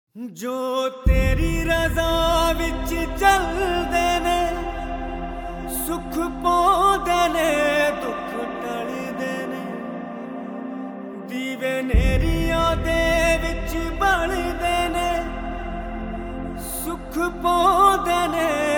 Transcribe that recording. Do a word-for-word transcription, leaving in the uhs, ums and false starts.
जो तेरी रजा विच चलदे ने सुख पाउंदे ने दुख टलदे ने दीवे नेरियां दे विच बलदे ने सुख पाउंदे ने